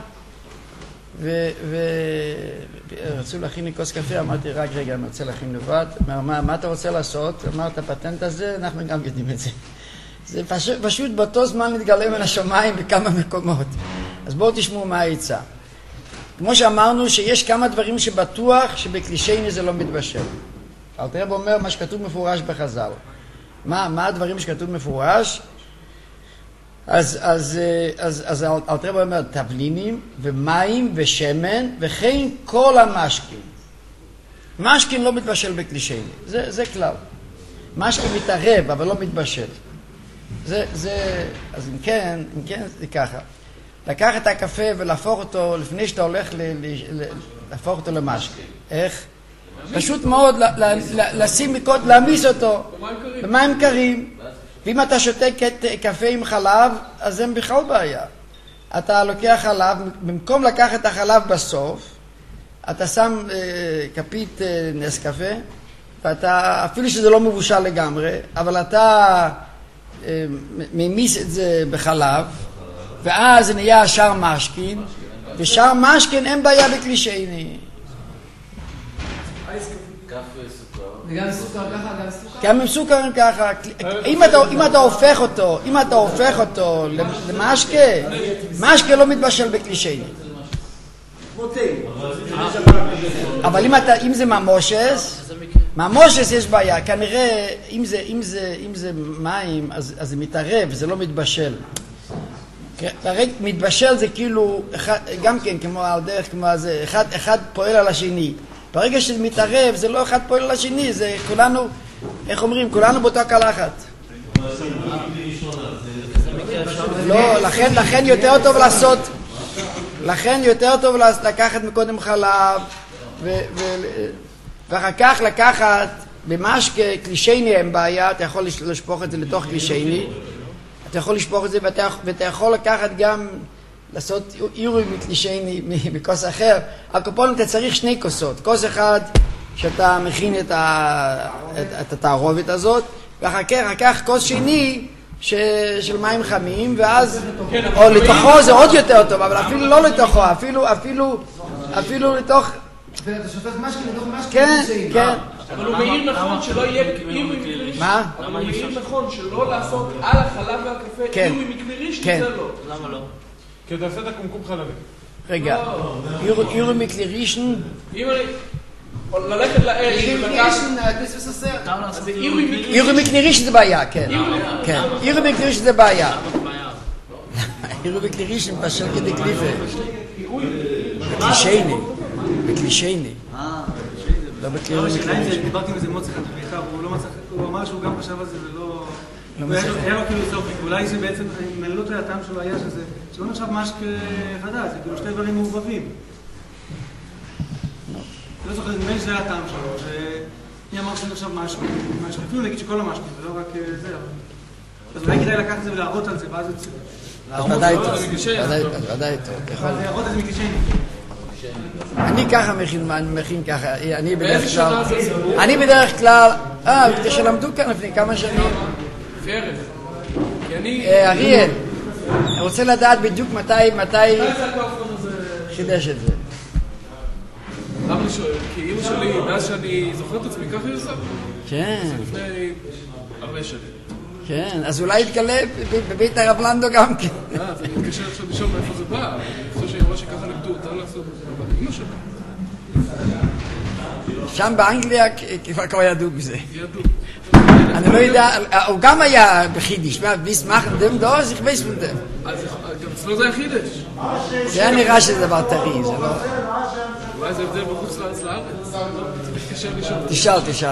ורצו להכין לי כוס קפה, אמרתי, רק רגע, אני רוצה להכין לבד. מה אתה רוצה לעשות? אמרת, הפטנט הזה, אנחנו גם יודעים את זה. זה פשוט באותו זמן להתגלה בין השמיים בכמה מקומות. אז בואו תשמעו מה העצה. כמו שאמרנו שיש כמה דברים שבטוח שבקלישני זה לא מתבשל. אלתר רב אומר מה שכתוב מפורש בחז"ל. מה הדברים שכתוב מפורש? אז אלתר רב אומר תבלינים ומים ושמן וכן כל המשקים. משקים לא מתבשל בקלישני. זה כלל. משקים מתערב אבל לא מתבשל. אז אם כן זה ככה. לקח את הקפה ולהפוך אותו, לפני שאתה הולך להפוך אותו למשקה. איך? פשוט מאוד להמיס אותו במים קרים. ואם אתה שותה קפה עם חלב, אז אין בכלל בעיה. אתה לוקח חלב, במקום לקחת את החלב בסוף, אתה שם כפית נס קפה, ואתה, אפילו שזה לא מבושל לגמרי, אבל אתה ממיס את זה בחלב, ואז זה נהיה שער משכין, ושער משכין אין בעיה בקלישני. וגם סוכר ככה, גם סוכר? גם עם סוכר ככה. אם אתה הופך אותו למשקה, משקה לא מתבשל בקלישני. אבל אם זה ממושס יש בעיה. כנראה אם זה מים, אז זה מתערב, זה לא מתבשל. מתבשל זה כאילו, גם כן כמו על דרך, כמו זה, אחד פועל על השני. ברגע שזה מתערב, זה לא אחד פועל על השני, זה כולנו, איך אומרים, כולנו באותה קלחת. לא, לכן יותר טוב לעשות, לכן יותר טוב לקחת מקודם חלב, ואחר כך לקחת במשקה, קלישייני אין בעיה, אתה יכול לשפוך את זה לתוך קלישייני, אתה יכול לשפוך את זה ואתה יכול לקחת גם, לעשות עירוי מקלישייני מכוס אחר. הקופון אתה צריך 2 כוסות, כוס אחד שאתה מכין את התערובת הזאת, ואחר כך כוס שני של מים חמים, ואז, או לתוכו זה עוד יותר טוב, אבל אפילו לא לתוכו, אפילו לתוך... ואתה שופט משקה לתוך משקה. כן, כן. אבל הוא מעיר נכון שלא יהיה עירוי מקליריש. מה? אבל הוא מעיר נכון שלא לעשות על החלב והקפה עירוי מקליריש, כי זה לא. למה לא? כי אתה עושה את הקומקום חלבי. רגע, עירוי מקלירישן... אם אני... ללכת לאש ולקחת... אז זה עירוי מקלירישן זה בעיה, כן. עירוי מקלירישן זה בעיה. עירוי מקלירישן בשל כדי קליפה. בקלישייני. לא בקלישייני. דיברתי עם איזה מוצא אחד בביתה, הוא אמר שהוא גם חשב על זה ולא... היה לו כאילו סופי, אולי זה בעצם, אם אני לא טועה, הטעם שלו היה שזה, שלא נחשב משק חדש, זה כאילו 2 דברים מעורבבים. לא זוכר, נדמה לי שזה היה הטעם שלו, שמי אמר שזה נחשב משק, אפילו נגיד שכל המשקים, זה לא רק זה, אז אולי כדאי לקחת את זה ולהראות על זה, ואז זה... אז ודאי טוב. אבל להראות את זה מקלישייני. אני ככה מכין ככה, אני בדרך כלל, כדי שלמדו כאן לפני כמה שנים. פרק. אריאל, אני רוצה לדעת בדיוק מתי חידש את זה. למה אני שואל? כי אמא שלי, מאז שאני זוכר את עצמי, ככה היא עושה. כן. זה לפני 4 שנים. כן, אז אולי יתגלה בבית הרב לנדו גם כן. אז אני מתקשר עכשיו לשאול מאיפה זה בא. אני חושב שהיא אמרה שככה לימדו אותה לעשות אמא שלה. שם באנגליה כבר ידעו בזה. ידעו. אני לא יודע, הוא גם היה בחידיש, ביס מאכן דם דורס, ich weiß von dem. אז גם אצלו זה היה חידש. זה היה נראה שזה דבר טרי, זה לא... אולי זה הבדל בחוץ לארץ. תתקשר לשאול. תשאל.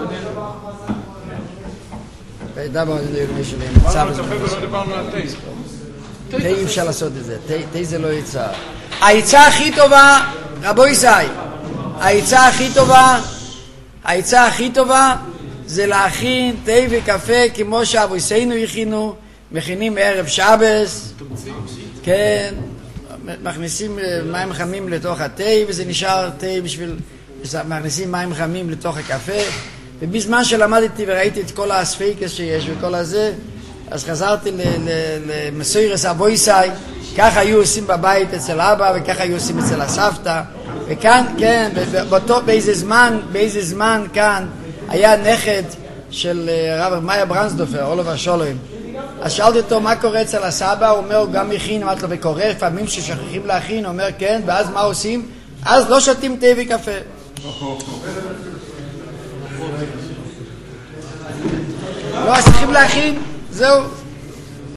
ודבר על זה מישהו אמרנו קפה ולא דיברנו על תה. תה אי אפשר לעשות את זה, תה זה לא יצא. העצה הכי טובה, רבו ישי, העצה הכי טובה זה להכין תה וקפה כמו שאבויסינו הכינו, מכינים ערב שבס, כן, מכניסים מים חמים לתוך התה וזה נשאר תה בשביל, מכניסים מים חמים לתוך הקפה, ובזמן שלמדתי וראיתי את כל הספיקס שיש וכל הזה, אז חזרתי למסוירס אבויסאי, ככה היו עושים בבית אצל אבא וככה היו עושים אצל הסבתא, וכאן, כן, באיזה זמן כאן היה נכד של רב מאיה ברנסדופר, אולובר שולוים. אז שאלתי אותו מה קורה אצל הסבא, הוא אומר, הוא גם מכין, אמרתי לו, וקורא לפעמים ששכחים להכין, הוא אומר, כן, ואז מה עושים? אז לא שותים תה וקפה. לא, אז צריכים להכין, זהו.